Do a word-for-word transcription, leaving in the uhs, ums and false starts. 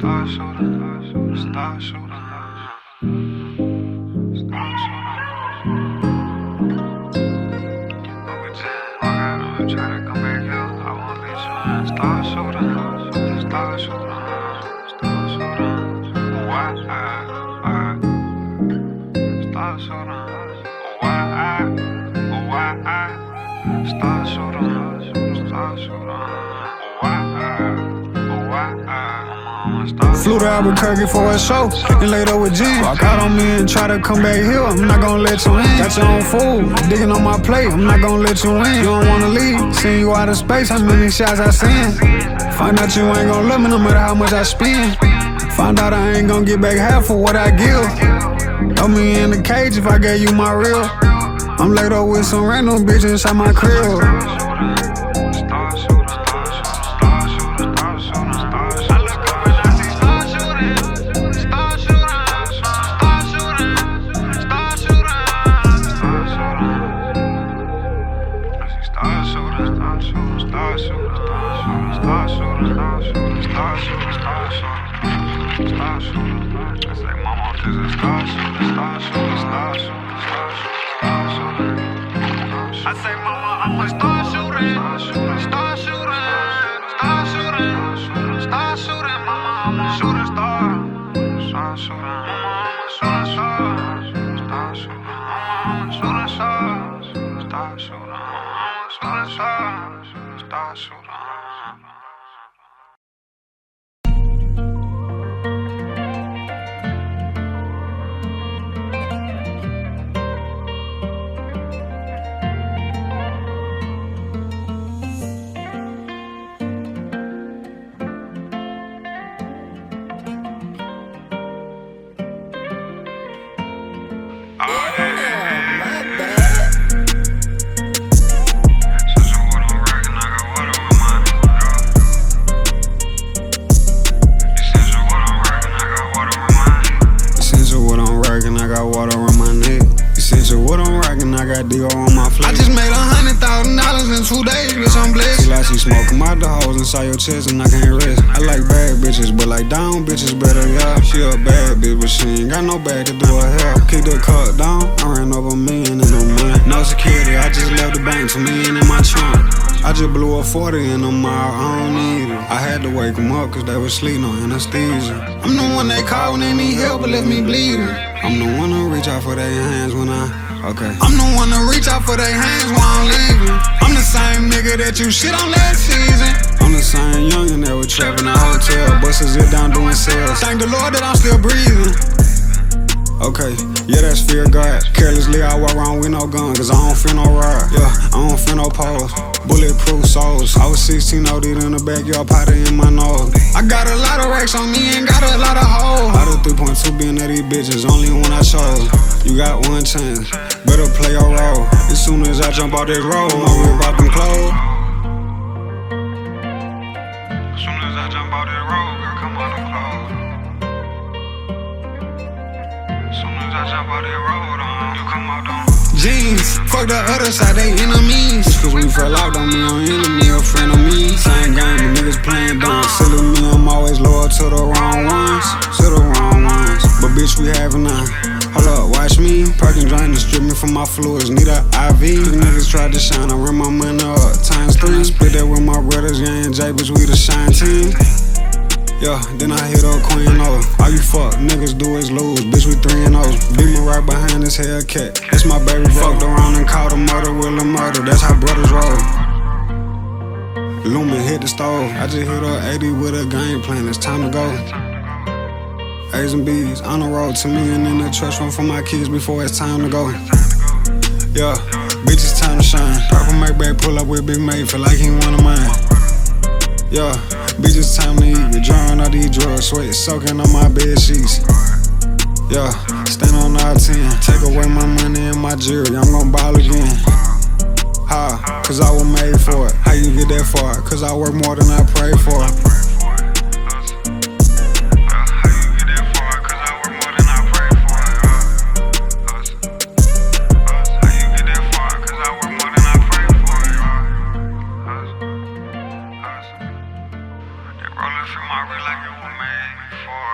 Start shooting, start shooting, start shooting. But we just walk out and try to come back here. I won't let you in. Start shooting, start shooting, start shooting. Why I, why? Start shooting. Why I, why I? Start shooting, start shooting. Why I, why I? Flew to Albuquerque for a show and laid up with G. Walk out on me and try to come back here, I'm not gonna let you in. Got your own food, digging on my plate, I'm not gonna let you in. You don't wanna leave, seeing you out of space, how many shots I send. Find out you ain't gonna love me no matter how much I spend. Find out I ain't gonna get back half of what I give. Throw me in the cage if I gave you my real. I'm laid up with some random bitch inside my crib. I say, mama, I'm a star shooting, star shooting, star shooting, star shooting, mama, I'm a shooting star, star shooting, mama, I'm a shooting star, star shooting, mama, I'm a shooting star, star shooting, mama, I'm a shooting star, star shooting. I just made a hundred thousand dollars in two days, bitch, I'm blessed. She like she smoking my the hoes inside your chest and I can't rest. I like bad bitches, but like down bitches better, yeah. She a bad bitch, but she ain't got no bag to do her hair. Kick the cut down, I ran over a million in no money. No security, I just left the bank, two million in my trunk. I just blew a forty in them out, I don't need it. I had to wake them up cause they was sleeping on anesthesia. I'm the one they call when they need help but left me bleeding. I'm the one to reach out for their hands when I, okay. I'm the one to reach out for their hands while I'm leaving. I'm the same nigga that you shit on last season. I'm the same youngin' that was trapping in a hotel, bustin' it down doing sales. Thank the Lord that I'm still breathing. Okay, yeah, that's fear God. Carelessly, I walk around with no gun, cause I don't feel no ride. Yeah, I don't feel no pause. Bulletproof souls. I was sixteen, O D'd in the backyard, powder in my nose. I got a lot of racks on me and got a lot of hoes. Out of three point two billion of these bitches, only one I chose. You got one chance, better play your role. As soon as I jump out this road, I'ma rip out them clothes. As soon as I jump out this road, girl, come out them clothes. As soon as I jump out this road, um, you come out them jeans. Fuck the other side, they enemies. Just cause we fell out don't mean I'm enemy or friend of me. Same game, the niggas playing dumb. Silly me, I'm always loyal to the wrong ones. To the wrong ones. But bitch, we having none. Hold up, watch me. Perkin trying to strip me from my fluids. Need a I V. These niggas tried to shine, I ran my money up times three. Split that with my brothers, yeah, and J, bitch, we the shine team. Yeah, then I hit up Queen O. All you fuck niggas do is lose, bitch, we three and oh. Beat me right behind this Hellcat. That's my baby, fucked around and caught a murder with a murder. That's how brothers roll. Lumen hit the stove. I just hit up eighty with a game plan, it's time to go. A's and B's on the road to me and in the trust fund for my kids before it's time to go. Yeah, bitch, it's time to shine. Purple Maybach pull up with Big May, feel like he one of mine. Yeah, bitch, it's time to eat. Withdrawing all these drugs, sweat soaking on my bed sheets. Yeah, stand on all ten. Take away my money and my jewelry, I'm gon' ball again. How? Cause I was made for it. How you get that far? Cause I work more than I pray for. Rollin' through my real like it was made for